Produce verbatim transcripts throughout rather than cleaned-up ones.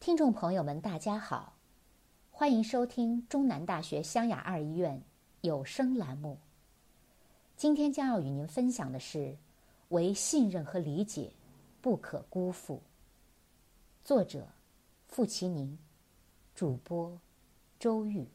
听众朋友们大家好，欢迎收听中南大学湘雅二医院有声栏目。今天将要与您分享的是唯信任和理解不可辜负，作者傅其宁，主播周玉。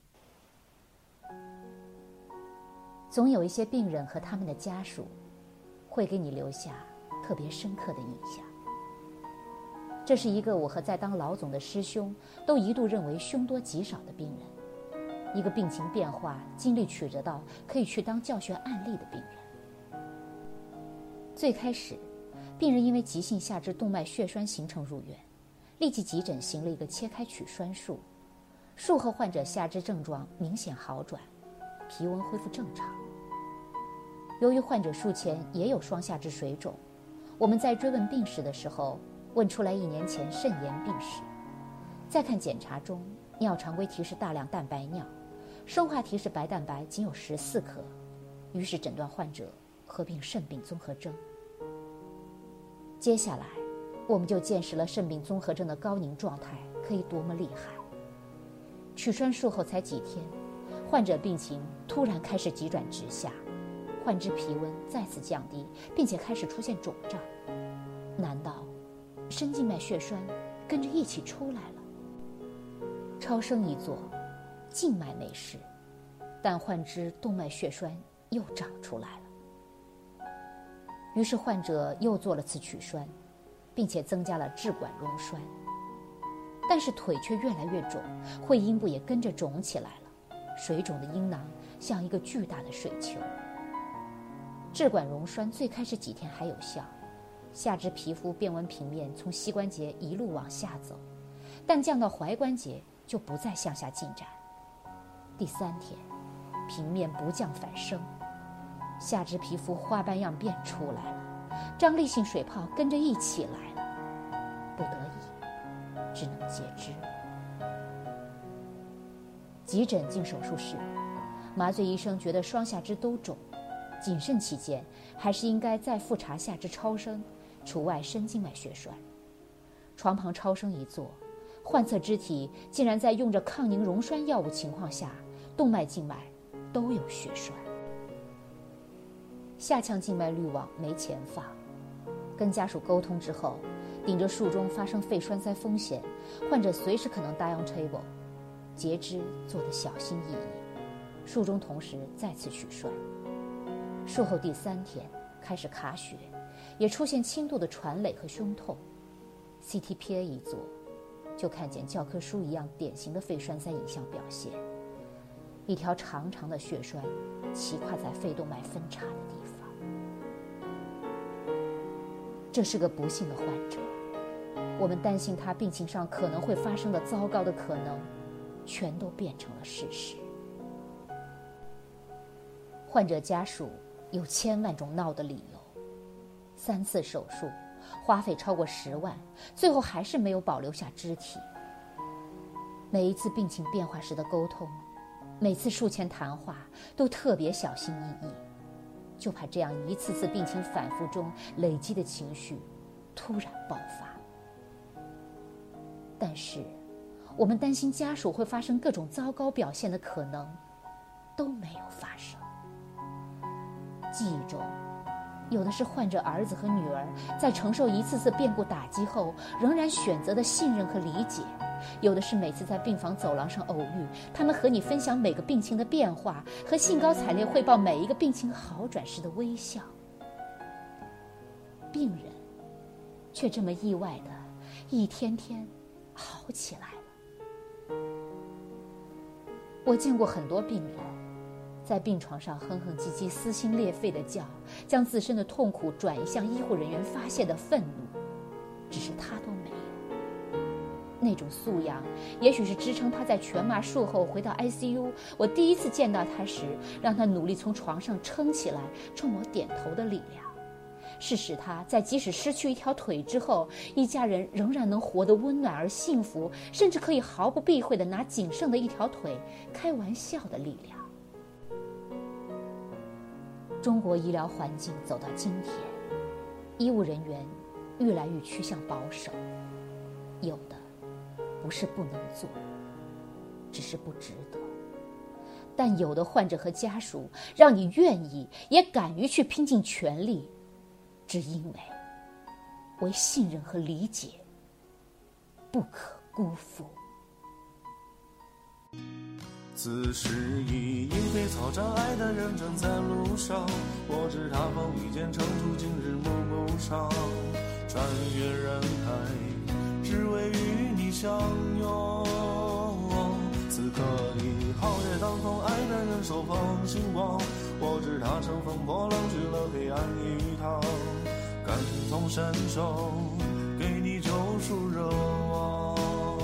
总有一些病人和他们的家属会给你留下特别深刻的印象。这是一个我和在当老总的师兄都一度认为凶多吉少的病人，一个病情变化经历曲折到可以去当教学案例的病人。最开始，病人因为急性下肢动脉血栓形成入院，立即急诊行了一个切开取栓术。术后患者下肢症状明显好转，皮温恢复正常。由于患者术前也有双下肢水肿，我们在追问病史的时候问出来一年前肾炎病史，再看检查中，尿常规提示大量蛋白尿，生化提示白蛋白仅有十四克，于是诊断患者合并肾病综合征。接下来，我们就见识了肾病综合征的高凝状态可以多么厉害。取栓术后才几天，患者病情突然开始急转直下，患肢皮温再次降低，并且开始出现肿胀。难道深静脉血栓跟着一起出来了？超声一做，静脉没事，但患肢动脉血栓又长出来了。于是患者又做了次取栓，并且增加了置管溶栓，但是腿却越来越肿，会阴部也跟着肿起来了，水肿的阴囊像一个巨大的水球。置管溶栓最开始几天还有效，下肢皮肤变温平面从膝关节一路往下走，但降到踝关节就不再向下进展。第三天，平面不降反升，下肢皮肤花瓣样变出来了，张力性水泡跟着一起来了，不得已只能截肢。急诊进手术室，麻醉医生觉得双下肢都肿，谨慎起见，还是应该再复查下肢超声，除外深静脉血栓。床旁超声一做，患侧肢体竟然在用着抗凝溶栓药物情况下，动脉静脉都有血栓。下腔静脉滤网没钱放，跟家属沟通之后，顶着术中发生肺栓塞风险，患者随时可能 die on table， 截肢做得小心翼翼，术中同时再次取栓。术后第三天开始卡血，也出现轻度的喘累和胸痛。C T P A 一做，就看见教科书一样典型的肺栓塞影像表现，一条长长的血栓骑跨在肺动脉分叉的地方。这是个不幸的患者，我们担心他病情上可能会发生的糟糕的可能，全都变成了事实。患者家属有千万种闹的理由，三次手术花费超过十万，最后还是没有保留下肢体。每一次病情变化时的沟通，每次术前谈话都特别小心翼翼，就怕这样一次次病情反复中累积的情绪突然爆发。但是我们担心家属会发生各种糟糕表现的可能都没有发生。记忆中，有的是患者儿子和女儿在承受一次次变故打击后，仍然选择的信任和理解；有的是每次在病房走廊上偶遇，他们和你分享每个病情的变化，和兴高采烈汇报每一个病情好转时的微笑。病人却这么意外的一天天好起来了。我见过很多病人在病床上哼哼唧唧撕心裂肺地叫，将自身的痛苦转移向医护人员发泄的愤怒，只是他都没有。那种素养也许是支撑他在全麻术后回到 I C U， 我第一次见到他时让他努力从床上撑起来冲我点头的力量，是使他在即使失去一条腿之后，一家人仍然能活得温暖而幸福，甚至可以毫不避讳地拿仅剩的一条腿开玩笑的力量。中国医疗环境走到今天，医务人员越来越趋向保守，有的不是不能做，只是不值得。但有的患者和家属让你愿意也敢于去拼尽全力，只因为为信任和理解不可辜负。 此时已莺飞草长，爱的人正在路上，我知他风雨兼程途，今日暮不长，穿越人海，只为与你相拥。此刻已皓月当空，爱的人手捧星光，我知他乘风破浪去了黑暗一趟，感同身受，给你救赎热望。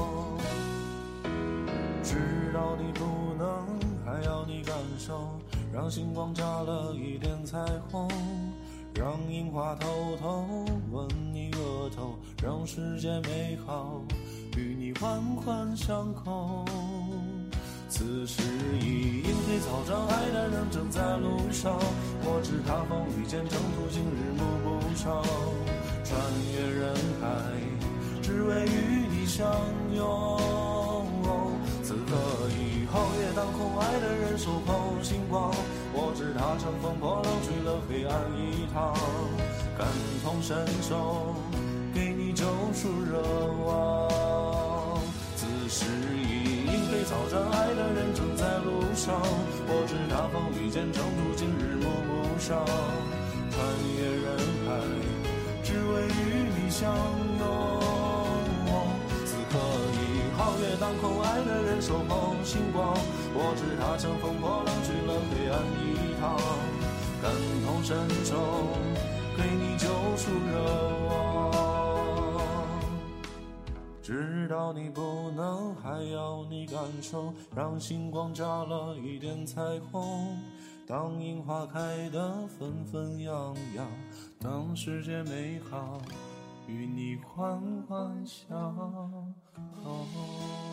知道你不能，还要你感受，让星光加了一点彩虹，让樱花偷偷吻你额头，让世界美好与你环环相扣。此时已莺飞草长，爱的人正在路上，我知他风雨兼程途，今日暮不长，穿越人海，只为与你相拥。此刻已皓月当空，爱的人手捧星光，我知他乘风破浪去了黑暗一趟，感同身受，给你救赎热望。此时已莺飞草长，爱的人正在路上，我知他风雨兼程途，今日暮不长，穿越人海，只为与你相拥。此刻已皓月当空，爱的人手捧星光，我知他乘风破浪去了黑暗一趟，感同身受，给你救赎热望。知道你不能，还要你感受，让星光加了一点彩虹，当樱花开得纷纷扬扬，当世界美好与你环环相扣。